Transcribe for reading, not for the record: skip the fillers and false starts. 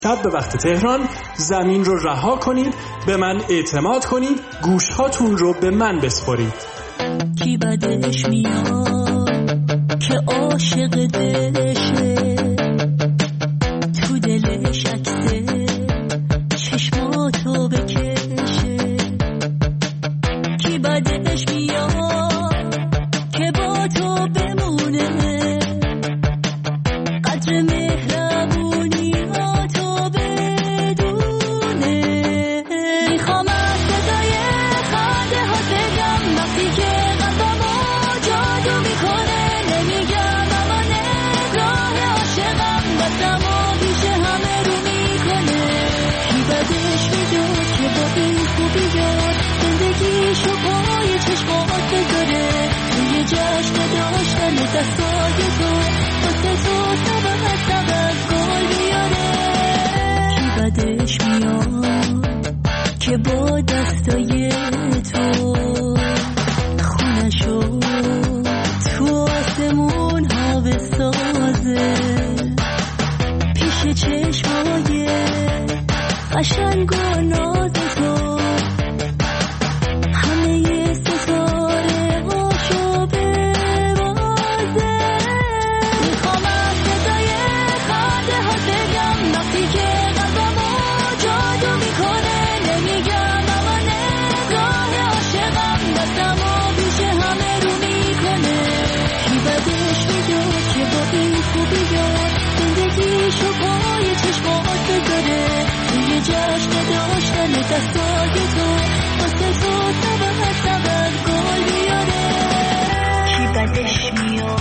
شب به وقت تهران زمین رو رها کنید، به من اعتماد کنید، گوشهاتون رو به من بسپارید. کی بدش میاد که عاشق دلشه، تو دلش عکسه چشماتو بکشه. کی بدش میاد که با تو بمونه، قدر مهربونی ها تو بدونه. میخوام از صدای خنده ها بگم وقتی که قلبمو جادو میکنه. نمیگم اما نگاه عاشقم دستمو پیش همه رو میکنه. کی بدش میاد که با این خوبیات زندگیشو پای چشمات بذاره، توی جشن داشتن دستای تو واسه تو سبز گل بیاره. کی بدش میاد که با دستای تو خونشو تو آسمون ها بسازه، پیش چشمای قشنگ و ناز تو همه ستاره هاشو ببازه. میخوام از صدای خنده ها بگم وقتی که قلبمو جادو میکنه. نمیگم اما نگاه عاشقم دستمو پیش همه رو میکنه. کی بدش میاد که با این خوبیات زندگیشو پای چشمات بذاره، توی جشن داشتن دستای تو واسه تو سبز گل بیاره. کی بدش میاد